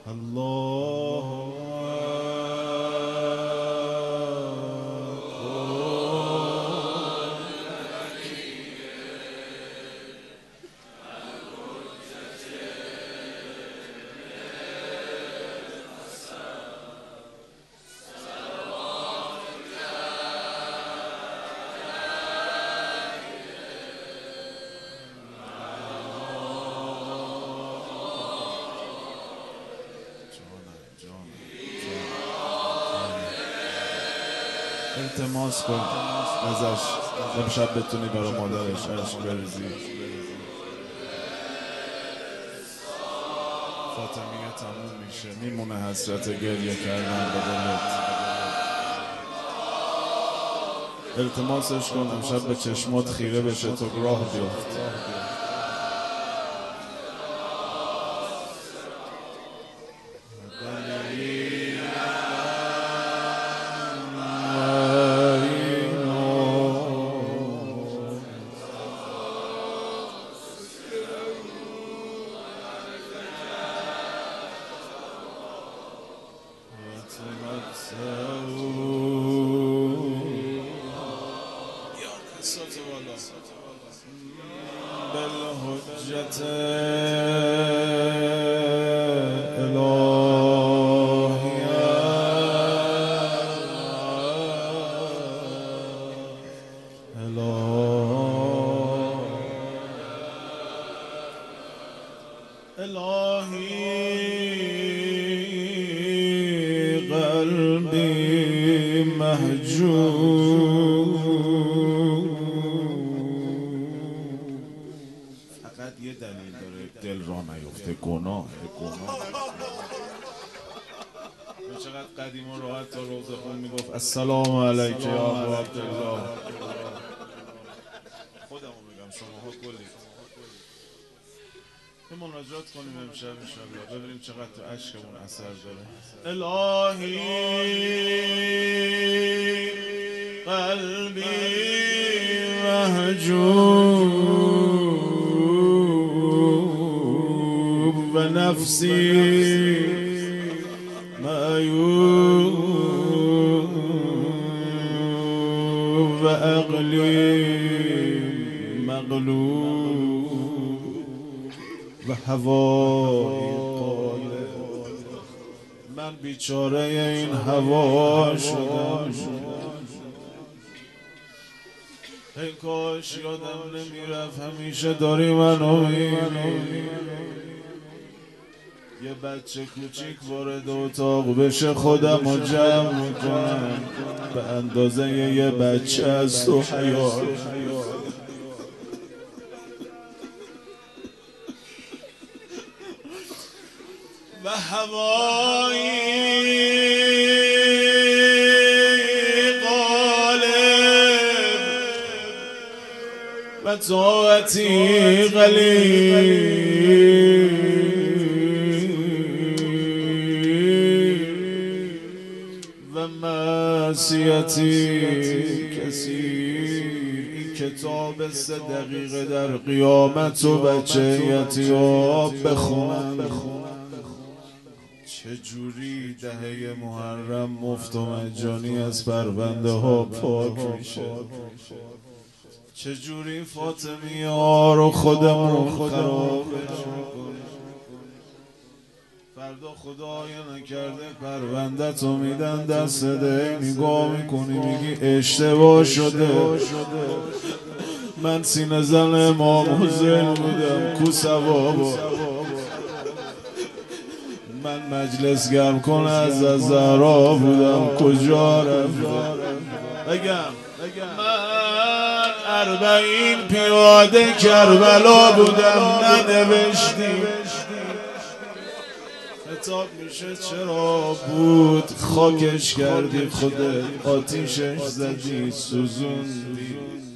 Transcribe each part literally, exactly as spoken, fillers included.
الله التماس کن ازش امشب بتونی برای مادرش عشق بریزی. فاطمیه تموم میشه، میمونه حسرت گریه کردن به دلت. التماسش کن امشب به چشمات خیره بشه تو راه بیفت. بالحجة الهیه الهی قلبی محجوب. فقط یه دلیل داره دل را نیفته، گناه گناه. چقدر قدیم و راحت تا روزه خون میگفت السلام علیک یا ابا عبدالله. خودمو بگم شماها کلید. یه مناجات کنیم امشب انشالله ببینیم چقدر تو عشقمون اثر داره. الهی قلبی محجوب و نفسی معیوب و عقلی مغلوب و هوای قالب. من بیچاره این هوا شدم. ای کاش یادم نمیرفت همیشه داری منو میبینی. یه بچه کوچیک وارد اتاق بشه خودم رو جمع میکنم به اندازه یه بچه از تو حیات. و هوایی غالب و طاعتی قلیل و معصیتی کثیر. این کتاب سه دقیقه در قیامت و بچه یتیاب بخونم. چجوری دهه محرم مفت و مجانی از پرونده ها پاک میشه؟ چجوری فاطمیه ها رو خودمون خرابش میکنیم؟ فردا خدای نکرده پرونده تو میدن دست ده، نگاه میکنی میگی اشتباه شده. من سینه زن امام حسین بودم کو ثوابا. من مجلس گرم کن از زهرا بودم کجا رفتم. بگم من اربعین پیاده کربلا بودم ننوشتی. خطاب میشه چرا بود خاکش کردی خودت، آتیشش زدی سوزوندی.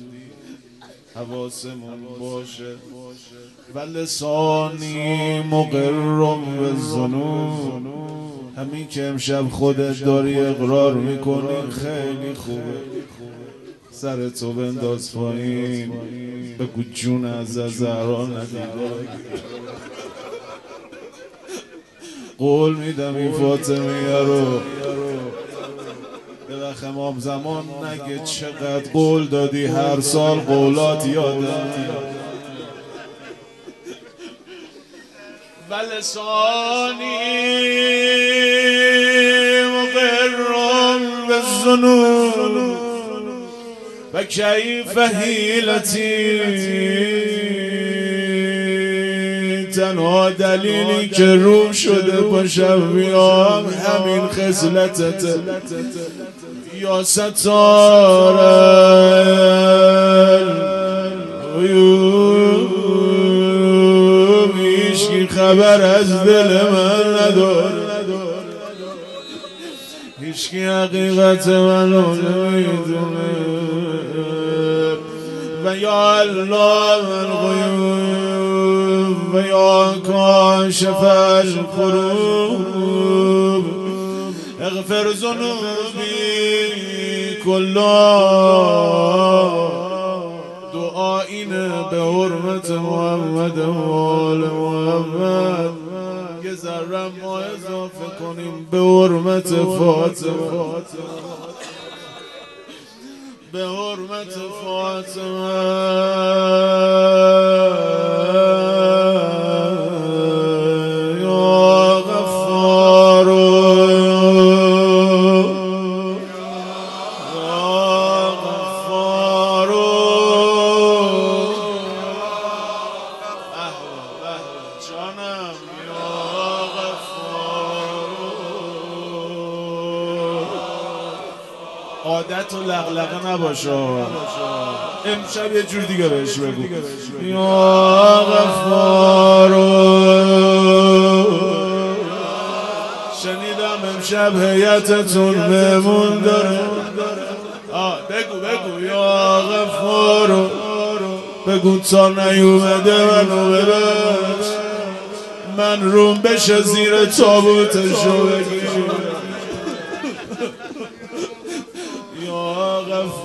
حواسمون باشه و لسانی مقرم به ظنون. همین که امشب خودت داری اقرار میکنی خیلی خوبه. سر تو بنداز پایین بگو جون از زهرا ندیده. قول میدم این فاطمیه رو به وقت امام زمان نگه چقدر قول دادی، هر سال قولات یادم ولسانی مقرم بالذنوب و کیف حیلتی. تنها دلیلی که روم شده باشم بیام همین خصلتت یا ستار العیوب. هیچکی خبر از دل من نداره، هیچکی حقیقت منو نمیدونه. و یا الله الغیوب و یا کاشف الکروب اغفر ذنوبی کلا. دعا اینه به حرمت محمد و آل محمد. یه ذره ما اضافه کنیم به حرمت فاطمه، به حرمت فاطمه. یا غفار یا غفار. جانم یا غفار. عادت و لغلقه نباشه، امشب یه جور دیگه بهش بگو. یا غفار. شنیدم امشب هیئتتون مهمون داره. آه بگو بگو یا غفار. بگو تا نیومده منو ببخش، من روم بشه زیر تابوتشو بگیر. یا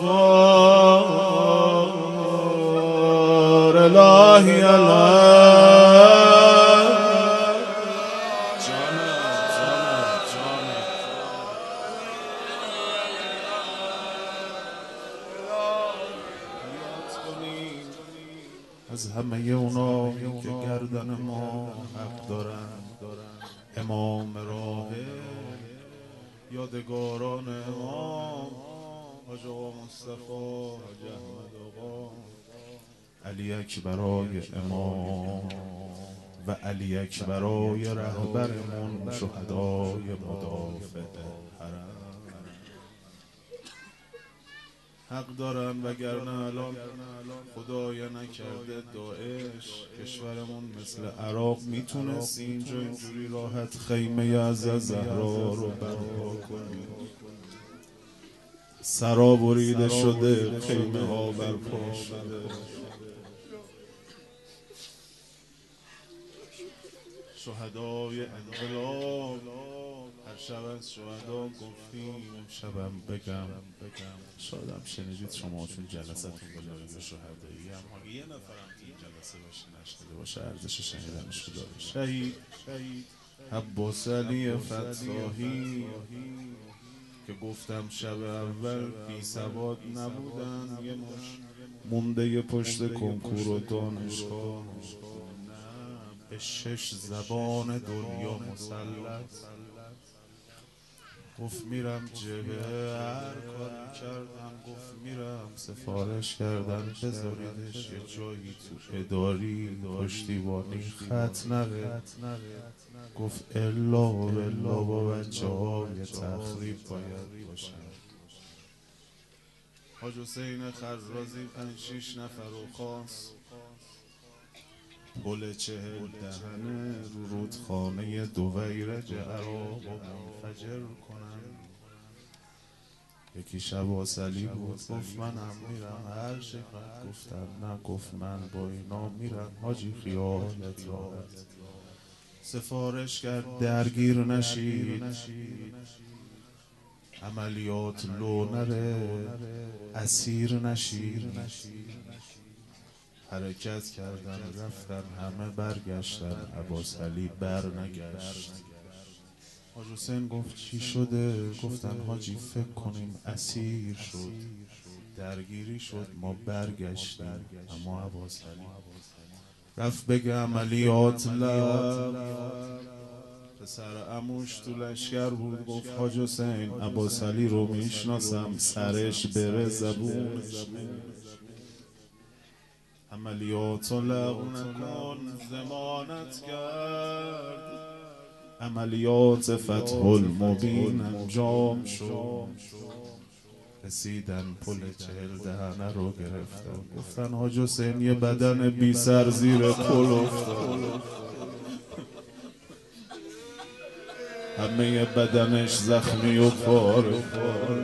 غفار الهی الله. از همه اونا که گردن ما حق دارن، امام راه یادگاران امام حاج آقا مصطفی، حاج احمد آقا، علی اکبرای امام و علی اکبرای رهبرمون شهدای مدافع حرم حق دارن. وگرنه الان خدایا نکرده داعش کشورمون مثل عراق میتونست اینجا اینجوری راحت خیمه از زهرا رو برپا کنیم. سرا بریده شده، خیمه ها برپا شده. شهدای انقلاب هر شب از شهدا گفتیم، شبم بگم شادم شنیدید شما، چون جلستون بلایی شهدایی هم یه نفرم این جلسه باشه نشنیده باشه ارزش شنیدنش رو داره. شهید عباس علی فتاحی که گفتم شب اول بی سواد نبودن، یه مش مونده پشت کنکور و دانشگاه، به شش زبان دنیا مسلط. گفت میرم جبهه هر کاری کردم، گفت میرم سفارش کردم بذاریدش یه جایی تو اداری پشتیبانی خط نره. گفت الا بالله با بچه ها یه تخریب باید باشن. حاج حسین خرازی پنج شیش نفر و خواست گل چهل دهنه رو رودخانه دویرج عراق منفجر کنن. یکی شباس علی بود گفت منم میرم هر شکرت. گفتم نه، گفت من با اینا میرم. حاجی خیالت راحت. سفارش کرد درگیر نشید، عملیات لو نره، اسیر نشید. حرکت کردن رفتن، همه برگشتن، عباس علی بر نگشت. حسین گفت چی شده؟ گفتن حاجی فکر کنیم اسیر شد، درگیری شد، ما برگشتیم. اما عباسعلی رفت بگه عملیات لب. پسر عموش تو لشکر بود، گفت حاج حسین عباسعلی رو میشناسم، سرش بره زبونش. عملیات و لغو نکن ضمانت کرد، عملیات فتح المبین انجام شد. رسیدن پل چهل دهنه رو گرفتن، گفتن حاج حسین یه بدن بی سر زیر پل افتاد، همه بدنش زخمی و پاره پاره،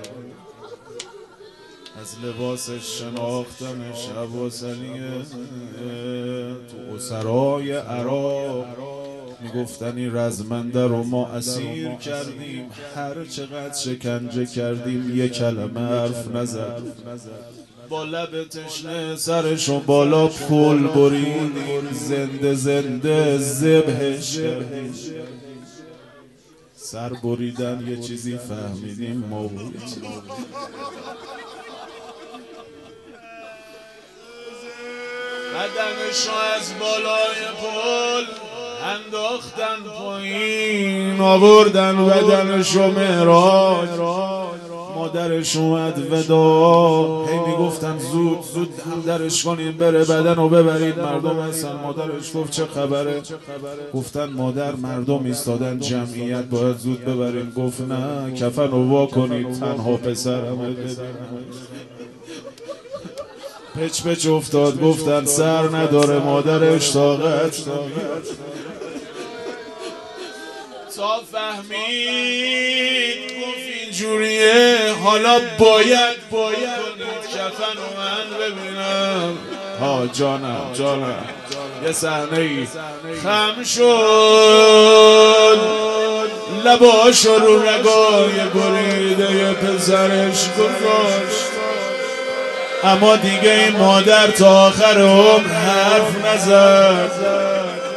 از لباسش شناختنش. عباسعلیه تو اسرای عراق میگفتن این رزمنده رو ما اسیر کردیم، هر چقدر شکنجه کردیم یک کلمه حرف نزد، با لب تشنه سرشو بالا پل بریدیم، زنده زنده ذبحش کردیم. سر بریدن یه چیزی فهمیدیم ما بود. بدنشو از بالای پل انداختن پایین، آوردن بدنشو معراج. مادرش اومد ودا، هی میگفتن زود زود هم درش کنین بره بدنو ببرید مردم هستن. مادرش گفت چه خبره؟ گفتن مادر مردم ایستادن جمعیت باید زود ببرین. گفت نه کفنو وا کنید تنها پسرمه ببینم. پچ پچ افتاد، گفتن سر نداره مادرش طاقت. تا فهمید گفت اینجوریه حالا باید باید کفن و من ببینم. ها جانم جانم. یه صحنه ای خم شد، لباشو رو رگای بریده پسرش گذاشت، اما دیگه این مادر تا آخر عمر حرف نزد.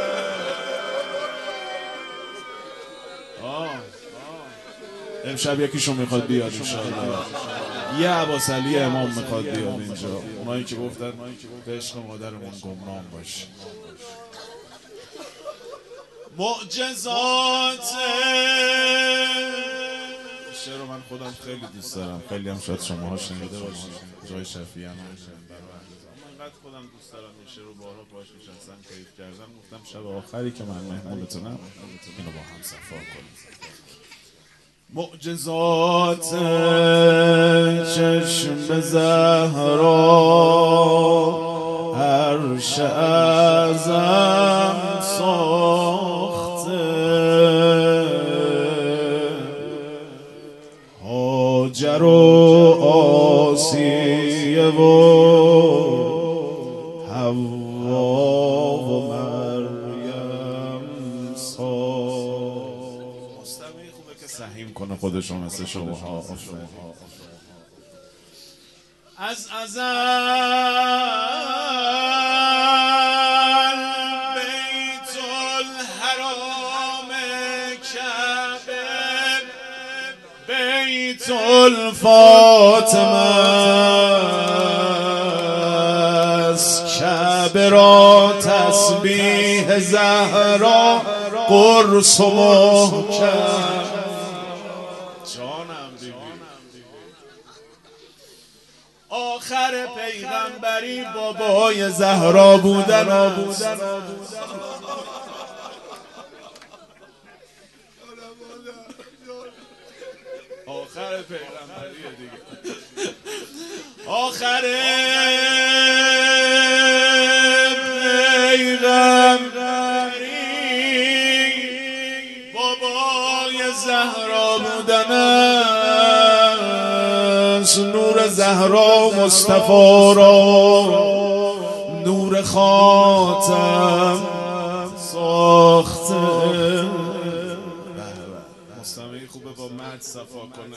امشب یکیشون میخواد بیاد انشاءالله، یه عباسعلی امام میخواد بیاد اینجا، اونایی که گفتن به عشق مادرمون گمنام باش. معجزات شعر رو من خودم خیلی دوست دارم، خیلی هم شاید شماها شنیده باشید، جای شفیعی هم هستن برای اینقدر خودم دوست دارم این شعر رو بارها باش نشستم کیف کردم، گفتم شب آخری که من مهمونتونم اینو با هم صفا کنیم. معجزات چشم زهرا عرش اعظم ساخته، هاجر و آسیه و حوا و مریم ساخت. مستمعی خوبه که سهیم کنه خودشو مثل شماها. از ازل بیت الحرام کعبه، بیت الفاطمه است، کعبه را تسبیح زهرا قرص و محکم. جانم بیبی آخر پیغمبری بابای زهرا بودن است. آخر پیغمبری دیگه، آخر پیغمبری بابای زهرا بودن است. نور زهرا مصطفی را نور خاتم ساخته. مستمعی خوبه با مد صفا کنه.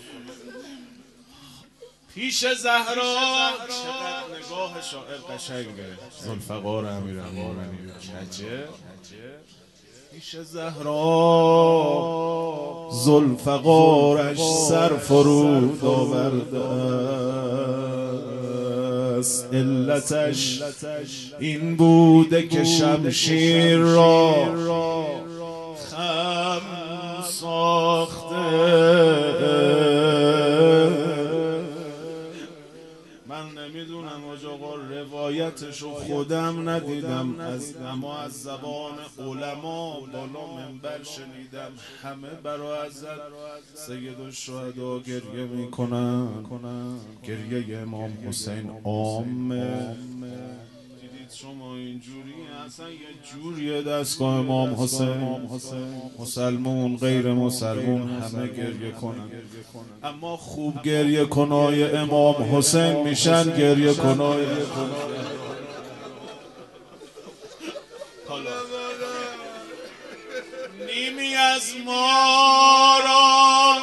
پیش زهرا چقدر نگاه شاعر قشنگه، ذوالفقار امیرالمومنین کجه. پیش زهرا ذوالفقارش سر فرود آورده است. علتش این بوده که شمشیر را خم ساخته. من نمیدونم آج آقا روایتشو خودم ندیدم، از اما از زبان علما بالا منبر شنیدم. همه برای حضرت سید الشهدا گریه میکنن، گریه امام حسین عامه. دیدید شما اینجوری اصلا یه جوریه دستگاه امام حسین، مسلمون غیر مسلمون همه گریه کنن، اما خوب گریه کنای امام حسین میشن گریه کنای نیمی از ما را،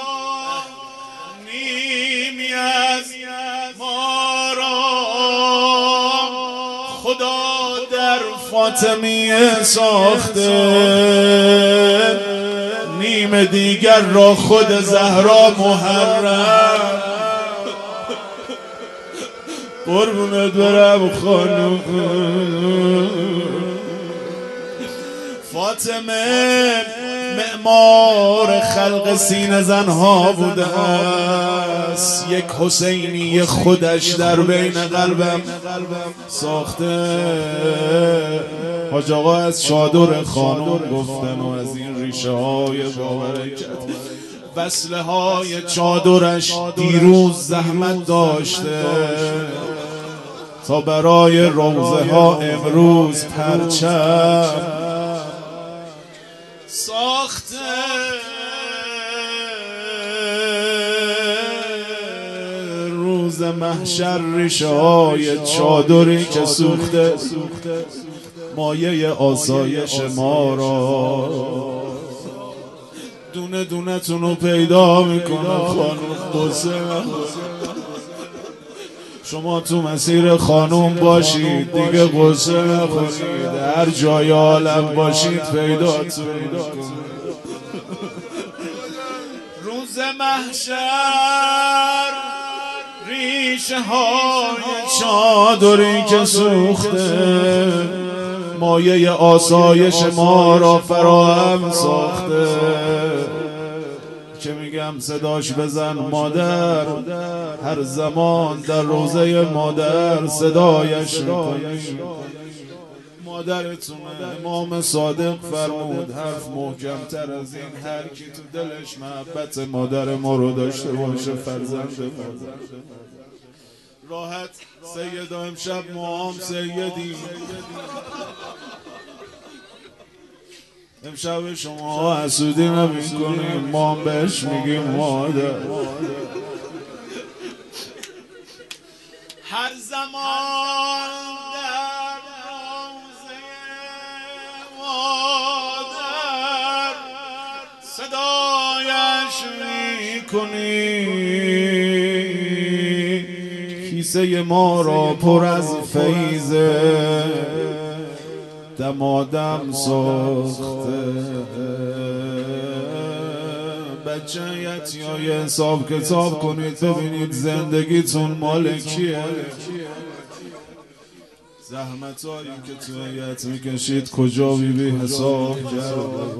نیمی از ما را خدا در فاطمیه ساخته، نیم دیگر را خود زهرا محرم. قربونت برم خانم فاطمه معمار خلق سینه زنها بوده است. یک حسینی خودش در بین قلبم ساخته. حاج آقا از چادر خانم گفتن و از این ریشه های بابرکت وصله های چادرش دیروز زحمت داشته تا برای روزه ها امروز پرچم ساخته. روز محشر ریشه های چادری که سوخته مایه آسایش ما را دونه دونه تونو پیدا میکنه. خانم حسین شما تو مسیر خانوم باشید دیگه قصه نخورید، هر جای عالم باشید پیداتون میکنه. روز محشر ریشه های چادری که سوخته مایه آسایش ما را فراهم ساخته. که میگم صداش بزن مادر، هر زمان در روزه مادر صدایش میکنی. مادرتونه. امام صادق فرمود حرف محکمتر از این هر کی تو دلش محبت مادر ما رو داشته باشه فرزند مادر راحت. سیدا امشب ما هم سیدی، امشب شما حسودی نمی کنیم، ما هم بهش میگیم مادر. هر زمان در روزه مادر صدایش میکنی، کیسه ما را پر از فیضه دمادم ساخته. بچه یتیای حساب کتاب کنید ببینید زندگیتون مال کیه. زحمت هایی که تو یت میکشید کجا بی بی حساب کرد.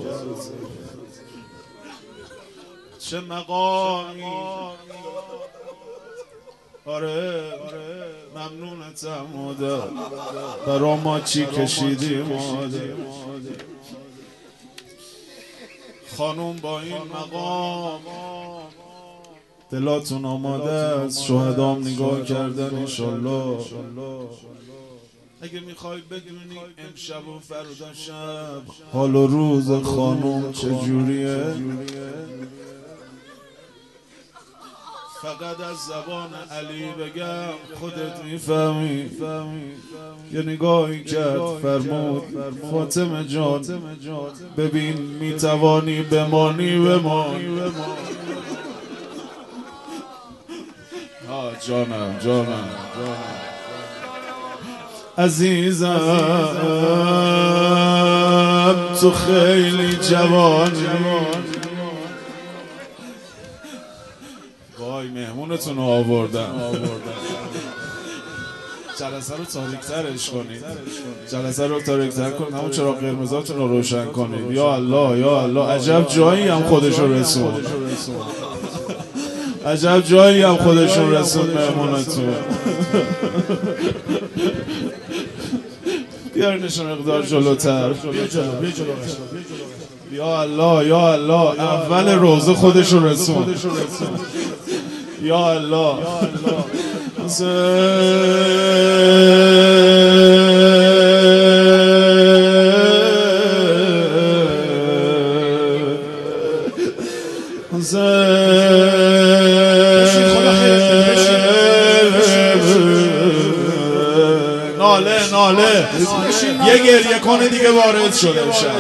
چه مقامی. آره ممنونتم مادر، برا ما چی کشیدی مادر. خانوم با این مقام دلاتون آماده است، شهدام نگاه کردن انشالله. اگه میخوای بدونی امشب و فردا شب حال و روز خانوم چجوریه، فقط از زبان علی بگم خودت میفهمی. یه نگاهی کرد فرمود فاطمه جان ببین میتوانی بمانی بمان. آه جانم جانم عزیزم تو خیلی جوانی، وای مهمونتون رو آوردن. جلسه رو تاریک‌ترش کنید، جلسه رو تاریک‌تر کنید، همون چراغ قرمزاتون رو روشن کنید. یا الله یا الله، عجب جایی هم خودشو رسون، عجب جایی هم خودشون رسون مهمونتون. بیارینشون مقدار جلوتر، بیا جلو، بیا جلو. یا الله یا الله، اول روزه خودشون رسون. یا الله ناله ناله یه گریه کنه دیگه وارد شده بشه.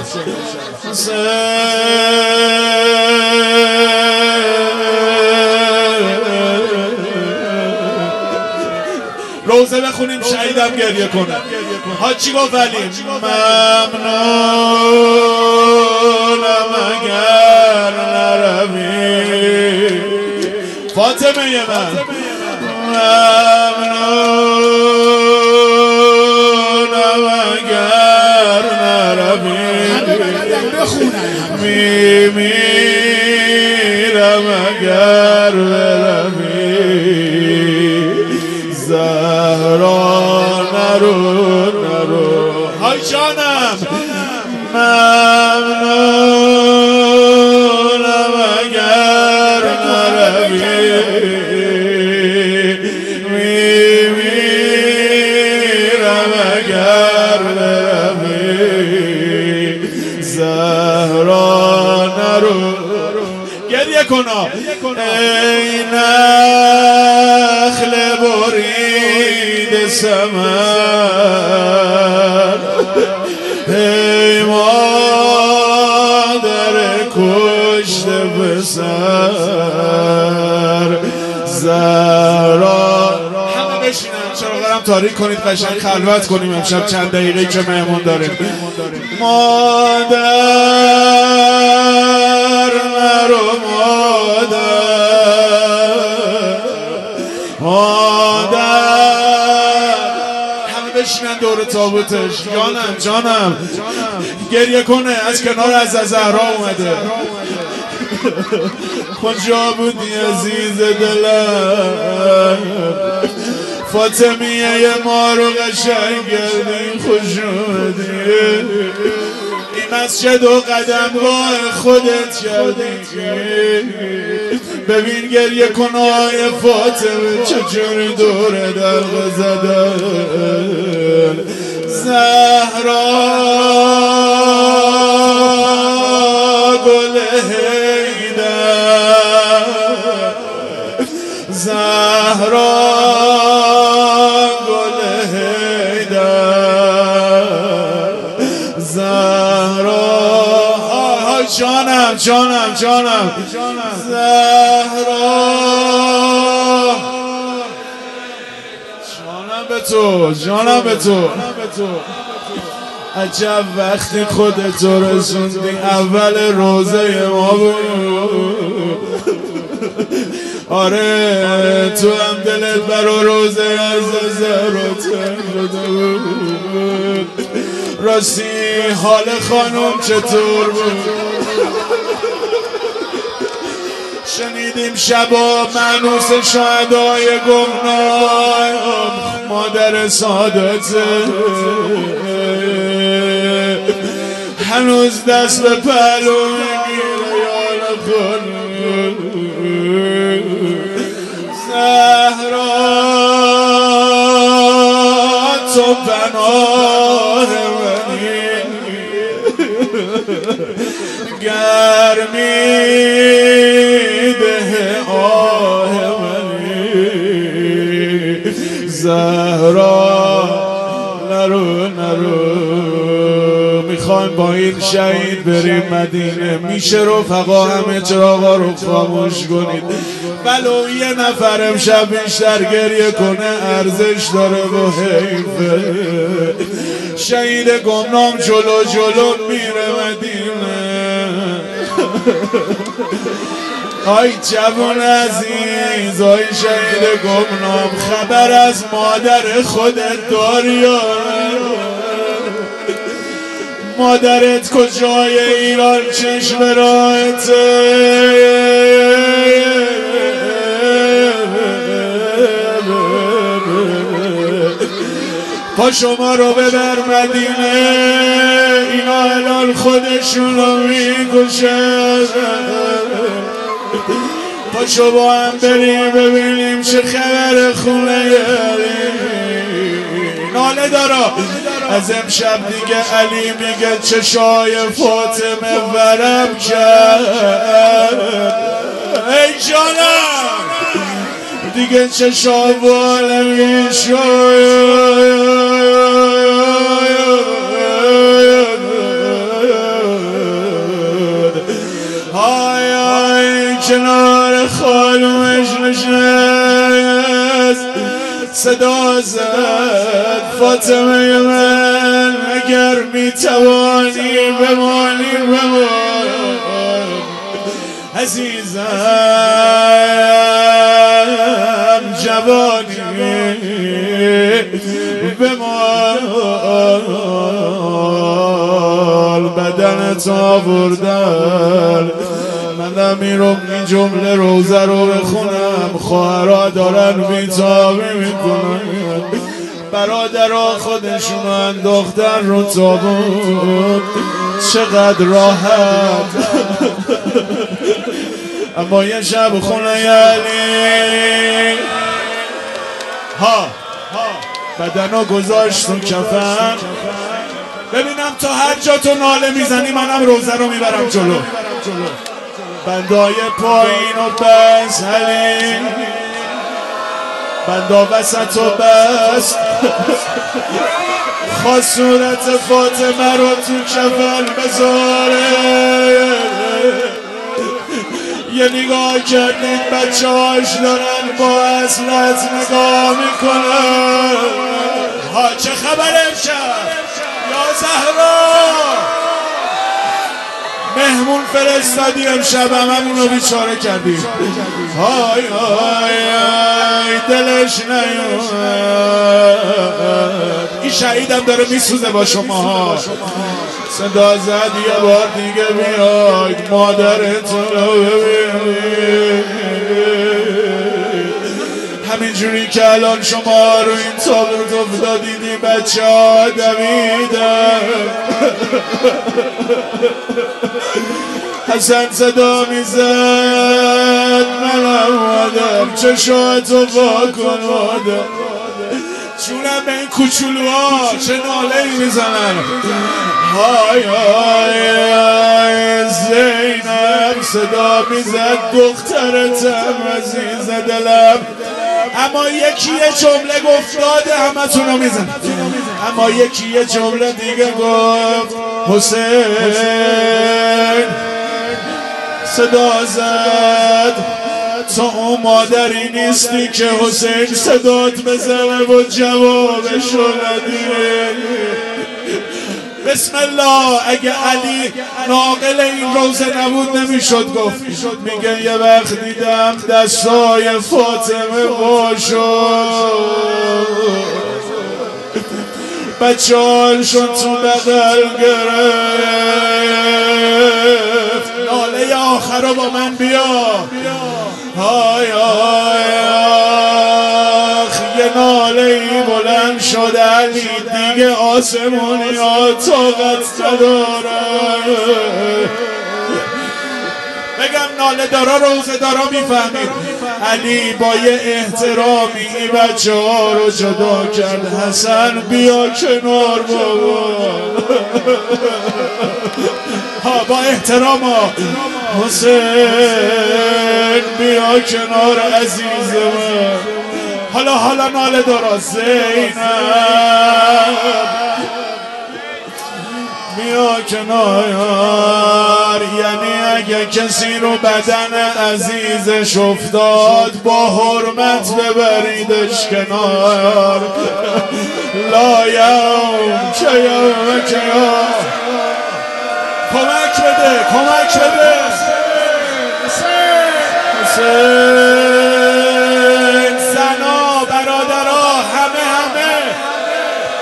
روزه بخونیم شهیدم گریه کنه. حاجی گفت ولی ممنونم اگر نروی فاطمه من، ممنونم اگر نروی میمیرم اگر بروی زهرا نرو نرو. های جانم ممنونم اگر نروی میمیرم اگر بروی زهرا نرو. گریه کنا ای نخل برید ثمر، ای مادر کشته پسر زهرا. همه بشینن چراغرم تاریک کنید، قشنگ خلوت کنیم امشب چند دقیقه که مهمون داریم. مادر نرو مادر، همه بشینن دور تابوتش. جانم جانم گریه کنه، از کنار از زهرا اومده. کجا بودی عزیز دلم، فاطمیه ما رو قشنگ کردی، خوش اومدی. این مسجد و قدمگاه خودت کردی. ببین گریه کنای فاطمه چجوری دور دلق زدن. زهرا گل حیدر، زهرا گل حیدر، زهرا جانم جانم جانم زهرا جانم به تو جانم به تو. عجب وقتی خودت رو رسوندی، اول روزه ما بود. آره تو هم دلت برا روزه از زهرا تنگ بود. راستی حال خانم چطور بود؟ شنیدیم شبا مانوس شهدای گمنام مادر سعادته، هنوز دست به پهلو میگیره یار خانم. زهرا تو پناه منی، گرمی ده آه منی. زهرا نرو نرو، میخوایم با این شهید بریم مدینه. میشه رفقا همه چراغا رو خاموش کنید، ولو یه نفر امشب بیشتر گریه کنه ارزش داره و حیفه. شهید گمنام جلو جلو میره مدینه. آی جوان عزیز، آی شهید گمنام، خبر از مادر خودت داری؟ مادرت کجای ایران چشم راهته؟ پا شما رو ببر مدینه، اینا الان خودشون رو میکشن. پاشو با هم بریم ببینیم چه خبر خونه ناله دارا. از امشب دیگه علی میگه چشای فاطمه ورم کرد. ای جانم دیگه چشا بالمی شد. های های کنار خانومش نشست، صدا زد فاطمه من اگر میتوانی بمانی بمان، عزیزم جوانی بمان، بدنت آوردن. منم میرم این جمله روزه رو بخونم، خواهرها دارن بیتابی میکنن، برادرها خودشون انداختن رو تابوت. چقدر راحت. اما یه شب خونه علی ها بدنا گذاشت تو کفن. ببینم تا هر جا تو ناله میزنی منم روزه رو میبرم جلو. بندای پایین و بس علی، بندا وسط و بس، خواست صورت فاطمه رو تو کفن بذاره. یه نگاه کردید بچه هاش دارن با اصلت نگاه میکنن. ها چه خبر امشب یا زهرا؟ مهمون فرستادی امشب هممونو بیچاره کردی. های های های دلش نیومد. این شهیدم داره میسوزه با شما ها. صدا زد یه بار دیگه بیاید مادرتون رو ببینید. همینجوری که الان شما رو این تابوت افتادیدی بچه ها دویدن. حسن صدا میزد من اومدم چشاتو وا کن آدم. چونم به این کوچولوها چه ناله میزنن. های های های زینب صدا میزد دخترتم عزیز دلم. اما یکی یه جمله گفت داده همه تونو میزن. اما یکی یه جمله دیگه گفت حسین صدا زد تو اون مادری نیستی که حسین صدات بزنه و جوابشو ندیه. بسم الله. اگه علی ناقل این روزه نبود نمیشد گفت. میگه یه وقت دیدم دستای فاطمه باشو بچه هاشون تو بغل گرفت. ناله آخر رو با من بیا. های های آخ یه ناله ای بلند شد علی دیگه آسمونی ها طاقت ندارن. بگم ناله دارا روزه دارا میفهمید. علی با یه احترامی این بچه ها رو جدا کرد. حسن بیا کنار بابا. ها با احترام ها. حسین بیا کنار عزیز من. حالا حالا ناله دارا زینب بیا کنار. یعنی اگه کسی رو بدن عزیزش افتاد با حرمت ببریدش کنار. لا یوم که یوم که یوم. کمک بده کمک بده.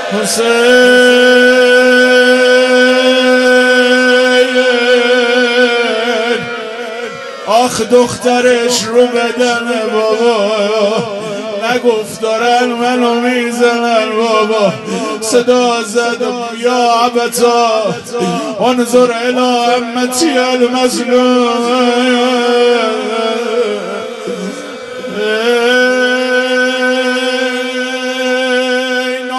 حسین آخ دخترش رو بدن بابا نگفت دارن منو میزنن بابا صدا زد یا عبتا انظر الى امتی المظلوم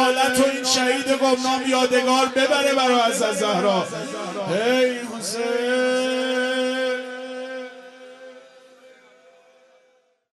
شهید گمنام یادگار ببره برای حضرت زهرا. ای حسین